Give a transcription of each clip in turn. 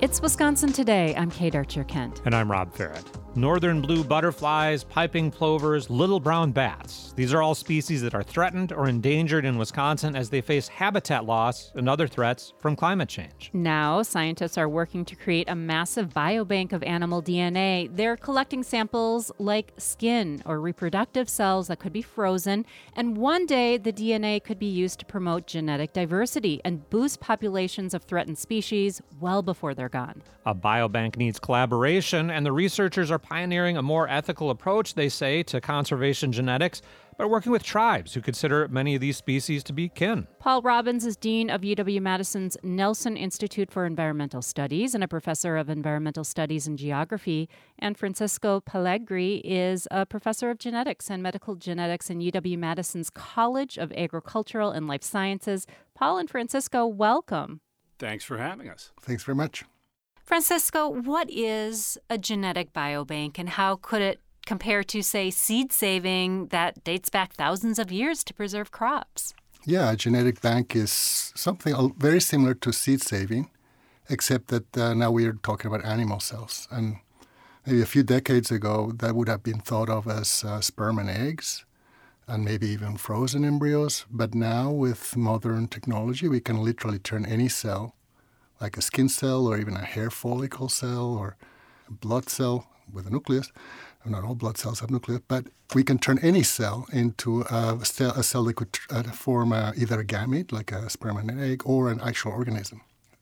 It's Wisconsin Today. I'm Kate Archer-Kent. And I'm Rob Farrett. Northern blue butterflies, piping plovers, little brown bats. These are all species that are threatened or endangered in Wisconsin as they face habitat loss and other threats from climate change. Now, scientists are working to create a massive biobank of animal DNA. They're collecting samples like skin or reproductive cells that could be frozen. And one day, the DNA could be used to promote genetic diversity and boost populations of threatened species well before they're gone. A biobank needs collaboration, and the researchers are pioneering a more ethical approach, they say, to conservation genetics by working with tribes who consider many of these species to be kin. Paul Robbins is dean of UW-Madison's Nelson Institute for Environmental Studies and a professor of environmental studies and geography. And Francisco Pellegri is a professor of genetics and medical genetics in UW-Madison's College of Agricultural and Life Sciences. Paul and Francisco, welcome. Thanks for having us. Thanks very much. Francisco, what is a genetic biobank and how could it compare to, say, seed saving that dates back thousands of years to preserve crops? Yeah, a genetic bank is something very similar to seed saving, except that now we are talking about animal cells. And maybe a few decades ago, that would have been thought of as sperm and eggs and maybe even frozen embryos. But now with modern technology, we can literally turn any cell, like a skin cell or even a hair follicle cell or a blood cell with a nucleus. Not all blood cells have nucleus, but we can turn any cell into a cell that could form either a gamete, like a sperm and an egg, or an actual organism.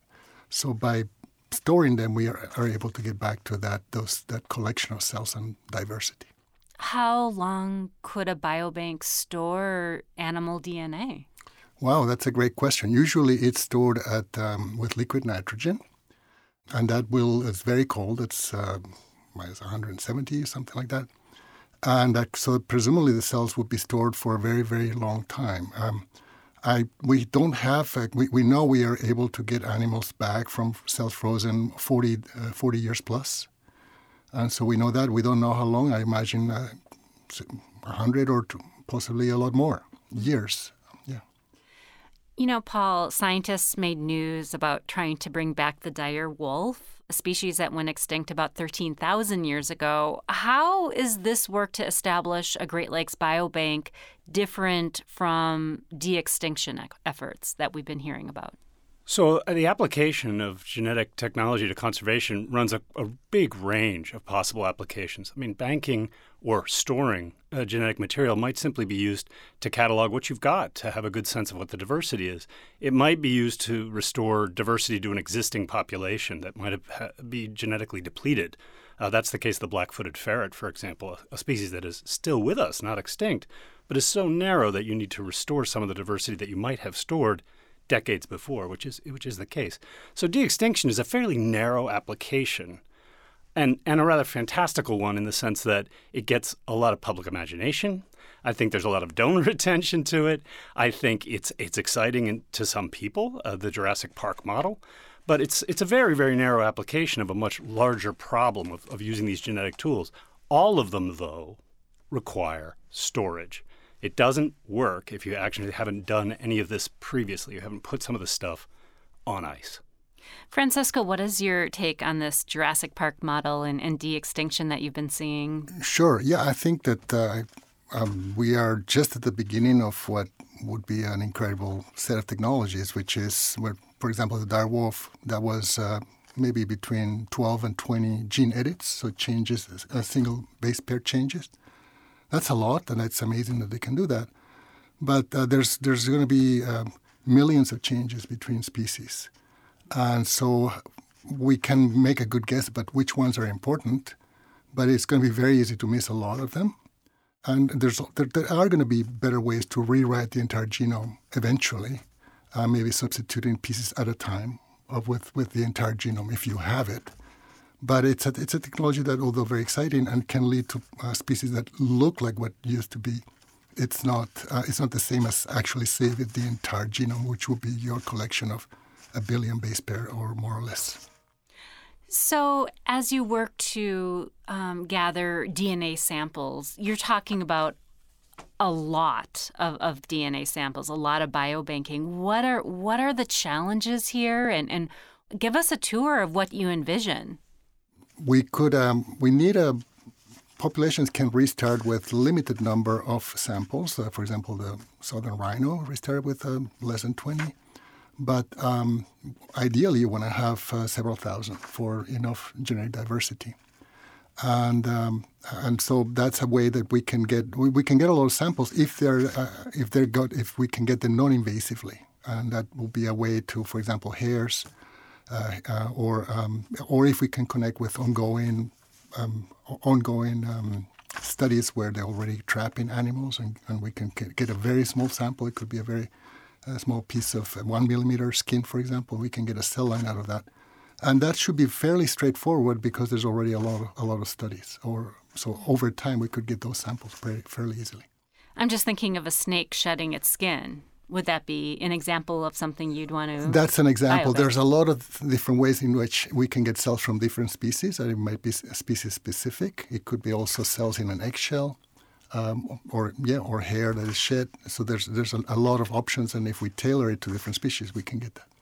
So by storing them, we are able to get back to that collection of cells and diversity. How long could a biobank store animal DNA? Wow, that's a great question. Usually it's stored with liquid nitrogen, and that is very cold. It's minus 170, something like that. And so presumably the cells would be stored for a very, very long time. We don't have, we know we are able to get animals back from cells frozen 40 years plus. And so we know that. We don't know how long. I imagine 100 or possibly a lot more years. You know, Paul, scientists made news about trying to bring back the dire wolf, a species that went extinct about 13,000 years ago. How is this work to establish a Great Lakes biobank different from de-extinction efforts that we've been hearing about? So the application of genetic technology to conservation runs a big range of possible applications. I mean, banking or storing genetic material might simply be used to catalog what you've got, to have a good sense of what the diversity is. It might be used to restore diversity to an existing population that might be genetically depleted. That's the case of the black-footed ferret, for example, a species that is still with us, not extinct, but is so narrow that you need to restore some of the diversity that you might have stored decades before, which is the case. So de-extinction is a fairly narrow application and a rather fantastical one in the sense that it gets a lot of public imagination. I think there's a lot of donor attention to it. I think it's exciting to some people, the Jurassic Park model. But it's a very, very narrow application of a much larger problem of using these genetic tools. All of them, though, require storage. It doesn't work if you actually haven't done any of this previously. You haven't put some of the stuff on ice. Francisco, what is your take on this Jurassic Park model and de-extinction that you've been seeing? Sure. Yeah, I think that we are just at the beginning of what would be an incredible set of technologies, which is, for example, the dire wolf, that was maybe between 12 and 20 gene edits, so changes, a single base pair changes. That's a lot, and it's amazing that they can do that. But there's going to be millions of changes between species. And so we can make a good guess about which ones are important, but it's going to be very easy to miss a lot of them. And there are going to be better ways to rewrite the entire genome eventually, maybe substituting pieces at a time with the entire genome if you have it. But it's a technology that, although very exciting and can lead to species that look like what used to be, it's not the same as actually saving the entire genome, which would be your collection of 1 billion base pair or more or less. So as you work to gather DNA samples, you're talking about a lot of DNA samples, a lot of biobanking. What are the challenges here, and Give us a tour of what you envision. We need populations can restart with limited number of samples. For example, the southern rhino restarted with less than 20. But ideally, you want to have several thousand for enough genetic diversity. And so that's a way that we can get a lot of samples if we can get them non-invasively, and that will be a way to, for example, hares, or if we can connect with ongoing studies where they're already trapping animals, and we can get a very small sample. It could be a very small piece of 1 millimeter skin, for example. We can get a cell line out of that. And that should be fairly straightforward because there's already a lot of studies. So over time, we could get those samples fairly easily. I'm just thinking of a snake shedding its skin. Would that be an example of something you'd want to? That's an example. biobank? There's a lot of different ways in which we can get cells from different species. And it might be species specific. It could be also cells in an eggshell, or hair that is shed. So there's a lot of options, and if we tailor it to different species, we can get that.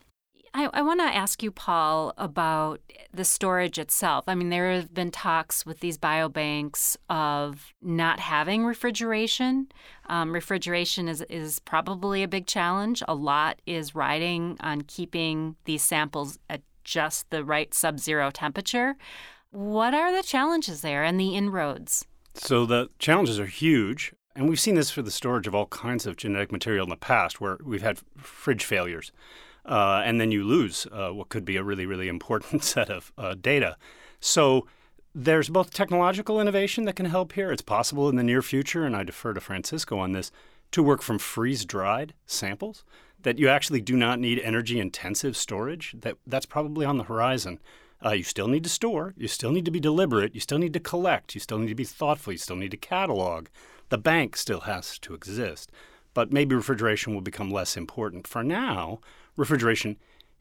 I want to ask you, Paul, about the storage itself. I mean, there have been talks with these biobanks of not having refrigeration. Refrigeration is probably a big challenge. A lot is riding on keeping these samples at just the right sub-zero temperature. What are the challenges there and the inroads? So the challenges are huge. And we've seen this for the storage of all kinds of genetic material in the past where we've had fridge failures. And then you lose what could be a really, really important set of data. So there's both technological innovation that can help here. It's possible in the near future, and I defer to Francisco on this, to work from freeze-dried samples, that you actually do not need energy-intensive storage. That's probably on the horizon. You still need to store. You still need to be deliberate. You still need to collect. You still need to be thoughtful. You still need to catalog. The bank still has to exist. But maybe refrigeration will become less important. For now, refrigeration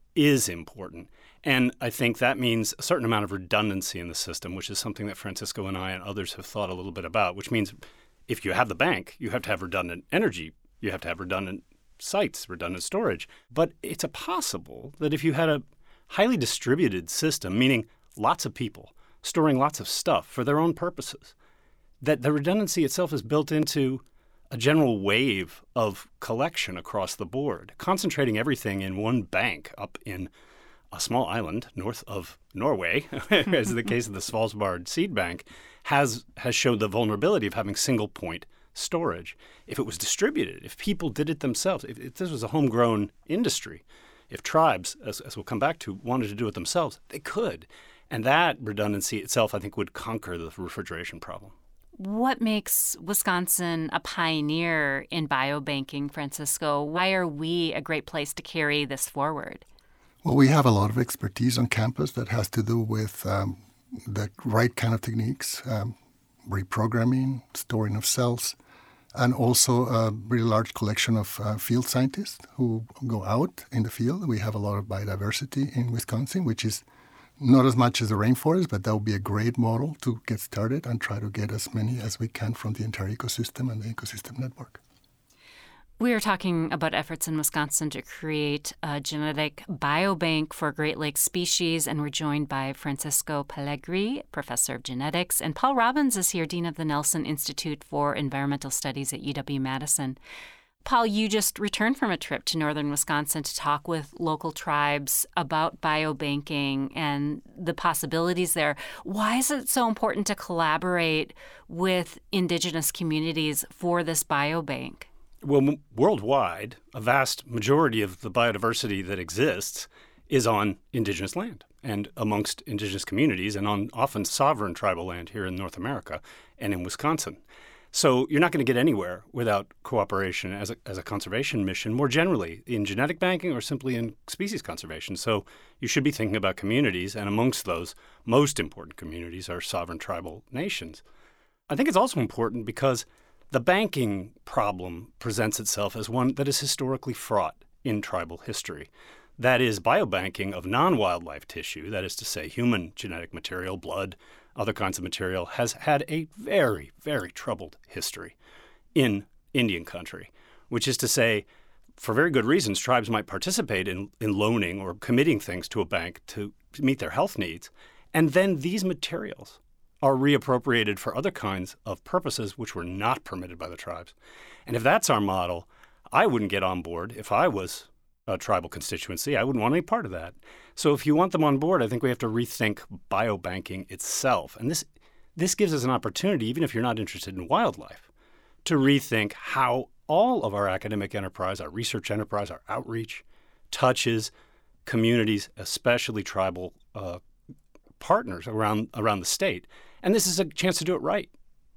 is important. And I think that means a certain amount of redundancy in the system, which is something that Francisco and I and others have thought a little bit about, which means if you have the bank, you have to have redundant energy. You have to have redundant sites, redundant storage. But it's possible that if you had a highly distributed system, meaning lots of people storing lots of stuff for their own purposes, that the redundancy itself is built into a general wave of collection across the board. Concentrating everything in one bank up in a small island north of Norway, as in the case of the Svalbard Seed Bank, has showed the vulnerability of having single-point storage. If it was distributed, if people did it themselves, if this was a homegrown industry, if tribes, as we'll come back to, wanted to do it themselves, they could. And that redundancy itself, I think, would conquer the refrigeration problem. What makes Wisconsin a pioneer in biobanking, Francisco? Why are we a great place to carry this forward? Well, we have a lot of expertise on campus that has to do with the right kind of techniques, reprogramming, storing of cells, and also a really large collection of field scientists who go out in the field. We have a lot of biodiversity in Wisconsin, which is not as much as the rainforest, but that would be a great model to get started and try to get as many as we can from the entire ecosystem and the ecosystem network. We are talking about efforts in Wisconsin to create a genetic biobank for Great Lakes species, and we're joined by Francisco Pellegri, professor of genetics, and Paul Robbins is here, dean of the Nelson Institute for Environmental Studies at UW-Madison. Paul, you just returned from a trip to northern Wisconsin to talk with local tribes about biobanking and the possibilities there. Why is it so important to collaborate with indigenous communities for this biobank? Well, worldwide, a vast majority of the biodiversity that exists is on indigenous land and amongst indigenous communities and on often sovereign tribal land here in North America and in Wisconsin. So you're not going to get anywhere without cooperation as a conservation mission more generally in genetic banking or simply in species conservation. So you should be thinking about communities, and amongst those most important communities are sovereign tribal nations. I think it's also important because the banking problem presents itself as one that is historically fraught in tribal history. That is, biobanking of non-wildlife tissue, that is to say human genetic material, blood, other kinds of material, has had a very, very troubled history in Indian country, which is to say for very good reasons, tribes might participate in loaning or committing things to a bank to meet their health needs. And then these materials are reappropriated for other kinds of purposes which were not permitted by the tribes. And if that's our model, I wouldn't get on board. If I was a tribal constituency, I wouldn't want any part of that. So if you want them on board, I think we have to rethink biobanking itself. And this gives us an opportunity, even if you're not interested in wildlife, to rethink how all of our academic enterprise, our research enterprise, our outreach touches communities, especially tribal partners around the state. And this is a chance to do it right.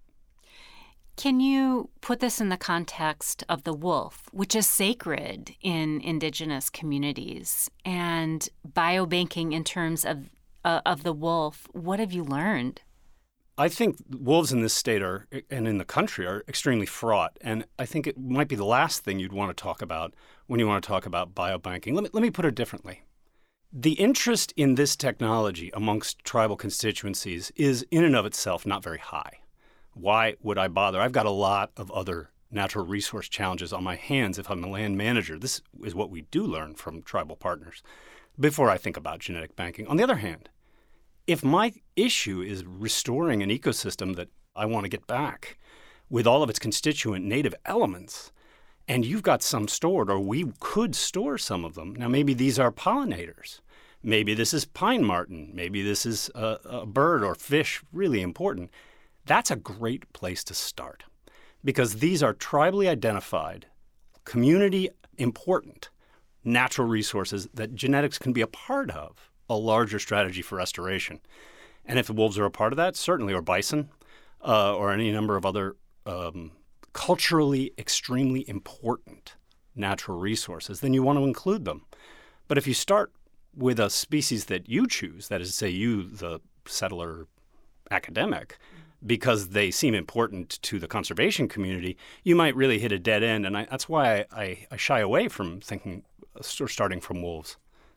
Can you put this in the context of the wolf, which is sacred in indigenous communities, and biobanking in terms of the wolf? What have you learned? I think wolves in this state and in the country are extremely fraught, and I think it might be the last thing you'd want to talk about when you want to talk about biobanking. Let me put it differently. The interest in this technology amongst tribal constituencies is in and of itself not very high. Why would I bother? I've got a lot of other natural resource challenges on my hands if I'm a land manager. This is what we do learn from tribal partners before I think about genetic banking. On the other hand, if my issue is restoring an ecosystem that I want to get back with all of its constituent native elements, and you've got some stored, or we could store some of them. Now, maybe these are pollinators. Maybe this is pine marten. Maybe this is a bird or fish, really important. That's a great place to start because these are tribally identified, community important natural resources that genetics can be a part of a larger strategy for restoration. And if the wolves are a part of that, certainly, or bison, or any number of other culturally extremely important natural resources, then you want to include them. But if you start with a species that you choose, that is to say you, the settler academic, because they seem important to the conservation community, you might really hit a dead end. And that's why I shy away from thinking or starting from wolves.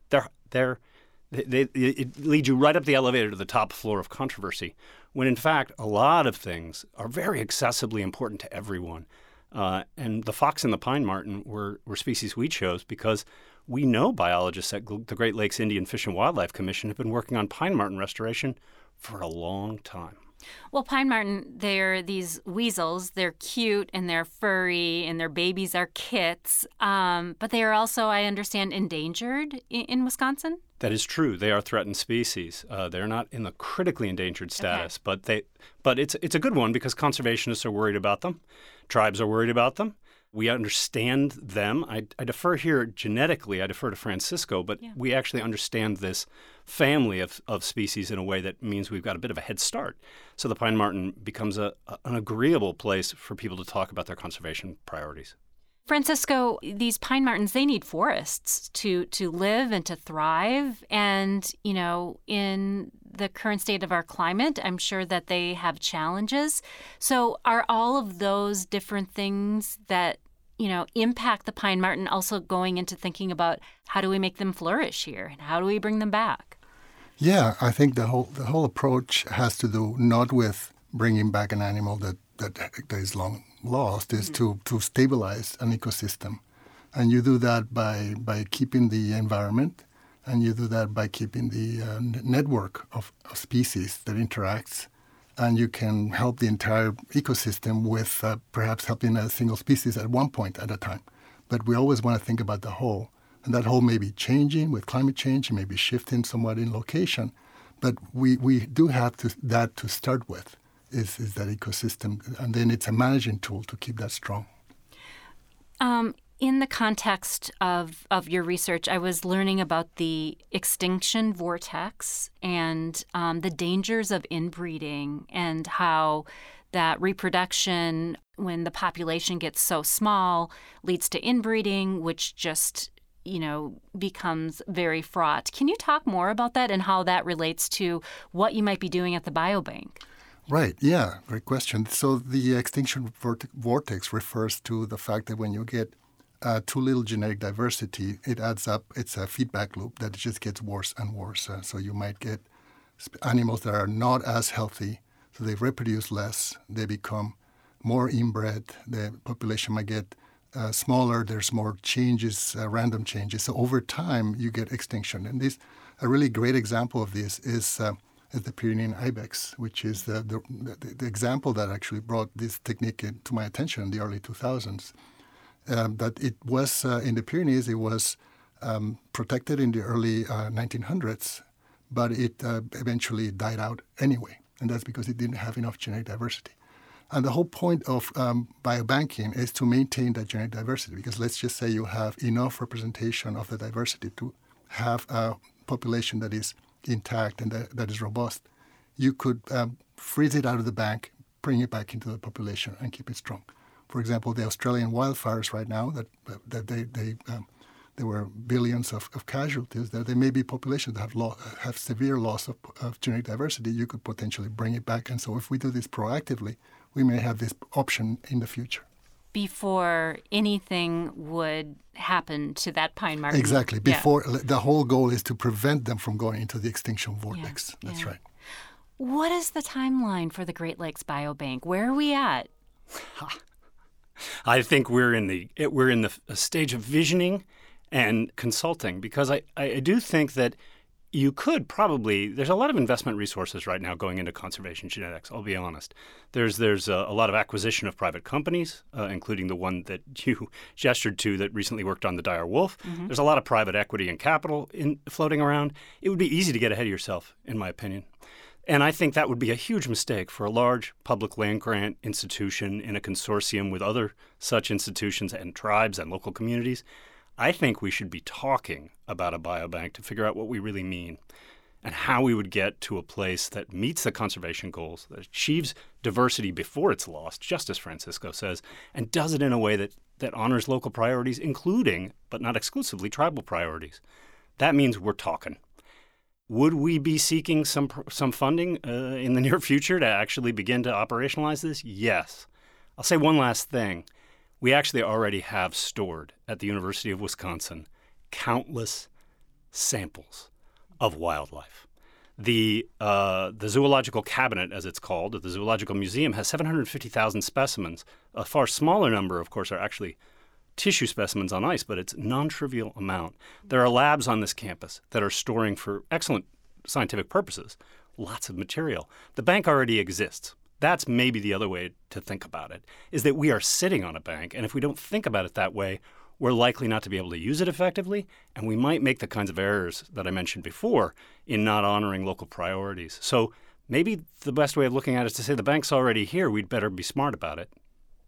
It leads you right up the elevator to the top floor of controversy, when in fact a lot of things are very accessibly important to everyone. And the fox and the pine marten were species we chose because we know biologists at the Great Lakes Indian Fish and Wildlife Commission have been working on pine marten restoration for a long time. Well, pine marten, they're these weasels. They're cute and they're furry and their babies are kits. But they are also, I understand, endangered in Wisconsin? That is true. They are threatened species. They're not in the critically endangered status, okay. but it's a good one because conservationists are worried about them. Tribes are worried about them. We understand them. I defer here genetically. I defer to Francisco, but we actually understand this family of species in a way that means we've got a bit of a head start. So the pine marten becomes an agreeable place for people to talk about their conservation priorities. Francisco, these pine martens, they need forests to live and to thrive. And, in the current state of our climate, I'm sure that they have challenges. So are all of those different things that, impact the pine marten also going into thinking about how do we make them flourish here and how do we bring them back? Yeah, I think the whole approach has to do not with bringing back an animal that is long lost, is to stabilize an ecosystem. And you do that by keeping the environment, and you do that by keeping the network of species that interacts. And you can help the entire ecosystem with perhaps helping a single species at one point at a time. But we always want to think about the whole. And that whole may be changing with climate change, it may be shifting somewhat in location. But we do have that to start with. Is that ecosystem, and then it's a managing tool to keep that strong. In the context of your research, I was learning about the extinction vortex and the dangers of inbreeding and how that reproduction, when the population gets so small, leads to inbreeding, which just becomes very fraught. Can you talk more about that and how that relates to what you might be doing at the biobank? Right. Yeah. Great question. So the extinction vortex refers to the fact that when you get too little genetic diversity, it adds up. It's a feedback loop that just gets worse and worse. So you might get animals that are not as healthy, so they reproduce less. They become more inbred. The population might get smaller, there's more changes, random changes. So over time, you get extinction. And a really great example of this is the Pyrenean ibex, which is the example that actually brought this technique to my attention in the early 2000s. That it was, in the Pyrenees, it was protected in the early 1900s, but it eventually died out anyway. And that's because it didn't have enough genetic diversity. And the whole point of biobanking is to maintain that genetic diversity, because let's just say you have enough representation of the diversity to have a population that is intact and that is robust. You could freeze it out of the bank, bring it back into the population, and keep it strong. For example, the Australian wildfires right now, there were billions of casualties. There may be populations that have severe loss of genetic diversity. You could potentially bring it back. And so if we do this proactively, we may have this option in the future. Before anything would happen to that pine marten. Exactly. The whole goal is to prevent them from going into the extinction vortex. Yeah. That's right. What is the timeline for the Great Lakes Biobank? Where are we at? I think we're in the stage of visioning and consulting, because I do think that you could probably, there's a lot of investment resources right now going into conservation genetics, I'll be honest. There's a lot of acquisition of private companies, including the one that you gestured to that recently worked on the dire wolf. Mm-hmm. There's a lot of private equity and capital floating around. It would be easy to get ahead of yourself, in my opinion. And I think that would be a huge mistake for a large public land grant institution in a consortium with other such institutions and tribes and local communities. I think we should be talking about a biobank to figure out what we really mean and how we would get to a place that meets the conservation goals, that achieves diversity before it's lost, just as Francisco says, and does it in a way that honors local priorities, including, but not exclusively, tribal priorities. That means we're talking. Would we be seeking some funding in the near future to actually begin to operationalize this? Yes. I'll say one last thing. We actually already have stored at the University of Wisconsin countless samples of wildlife. The Zoological Cabinet, as it's called, at the Zoological Museum, has 750,000 specimens. A far smaller number, of course, are actually tissue specimens on ice, but it's a non-trivial amount. There are labs on this campus that are storing for excellent scientific purposes lots of material. The bank already exists. That's maybe the other way to think about it, is that we are sitting on a bank, and if we don't think about it that way, we're likely not to be able to use it effectively, and we might make the kinds of errors that I mentioned before in not honoring local priorities. So maybe the best way of looking at it is to say the bank's already here, we'd better be smart about it.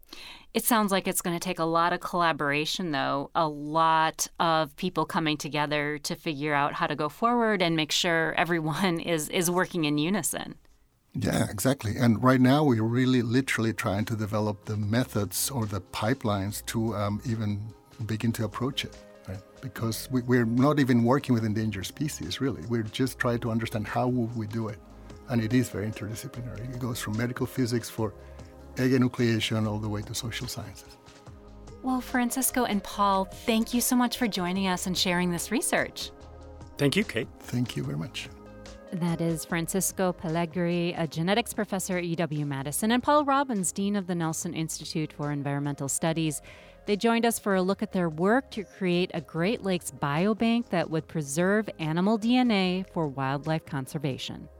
It sounds like it's going to take a lot of collaboration, though, a lot of people coming together to figure out how to go forward and make sure everyone is working in unison. Yeah, exactly. And right now we're really literally trying to develop the methods or the pipelines to even begin to approach it, right? Because we're not even working with endangered species, really. We're just trying to understand how would we do it. And it is very interdisciplinary. It goes from medical physics for egg enucleation all the way to social sciences. Well, Francisco and Paul, thank you so much for joining us and sharing this research. Thank you, Kate. Thank you very much. That is Francisco Pellegri, a genetics professor at UW-Madison, and Paul Robbins, Dean of the Nelson Institute for Environmental Studies. They joined us for a look at their work to create a Great Lakes biobank that would preserve animal DNA for wildlife conservation.